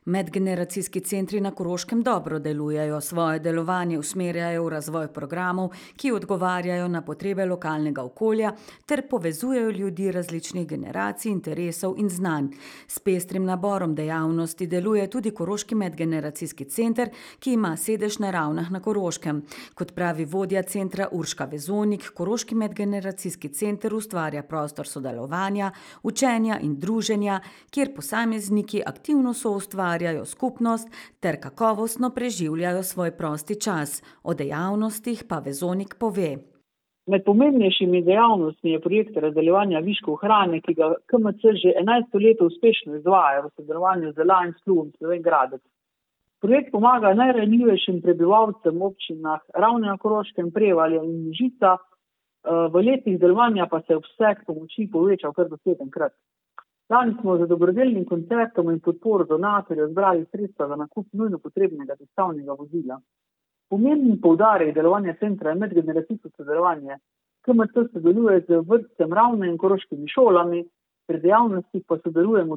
Medgeneracijski centri na Koroškem dobro delujejo, svoje delovanje usmerjajo v razvoj programov, ki odgovarjajo na potrebe lokalnega okolja ter povezujejo ljudi različnih generacij, interesov in znanj. S pestrim naborom dejavnosti deluje tudi Koroški medgeneracijski center, ki ima sedež na Ravnah na Koroškem. Kot pravi vodja centra Urška Vezonik, Koroški medgeneracijski center ustvarja prostor sodelovanja, učenja in druženja, kjer posamezniki aktivno soustvarjajo skupnost ter kakovostno preživljajo svoj prosti čas. O dejavnostih pa Vezonik pove. Med pomembnejšimi dejavnostmi je projekt razdeljevanja viškov hrane, ki ga KMC že 11 let uspešno izvaja v sodelovanju z Lions Klubom Slovenj Gradec. Projekt pomaga najranljivejšim prebivalcem v občinah Ravne na Koroškem, Prevalje in Mežica. V letih delovanja pa se je obseg pomoči povečal kar do 7-krat. Lani smo z dobrodelnim koncertom in podporo donatorjev zbrali sredstva za nakup nujno potrebnega dostavnega vozila. Pomemben poudarek delovanja centra je medgeneracijsko sodelovanje. KMC sodeluje z vrtcem Ravne in koroškimi šolami, pri dejavnostih pa sodelujejo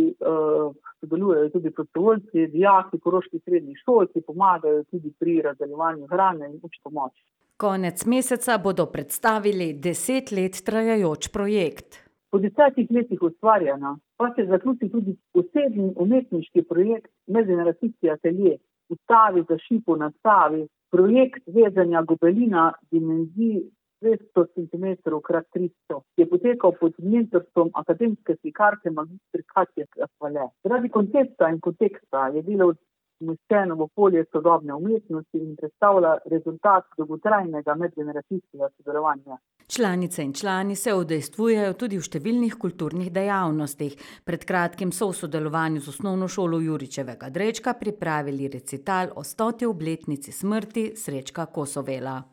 tudi prostovoljci, dijaki koroških srednjih šol, ki pomagajo tudi pri razdeljevanju hrane in pomoč. Konec meseca bodo predstavili 10 let trajajoč projekt. Po 10 letih ustvarjanja pa se zaključi tudi poseben umetniški projekt Medgeneracijski atelje v Stavi za Šipo na Savi, projekt vezanja gobelina dimenzij 200 cm x 300, ki je potekal pod mentorstvom akademske slikarke magistr Katje Kvale. Zaradi koncepta in konteksta je bilo umeščeno v polje sodobne umetnosti in predstavlja rezultat dolgotrajnega medgeneracijskega sodelovanja. Članice in člani se udejstvujejo tudi v številnih kulturnih dejavnostih. Pred kratkim so v sodelovanju z osnovno šolo Juričevega Drečka pripravili recital o 100. obletnici smrti Srečka Kosovela.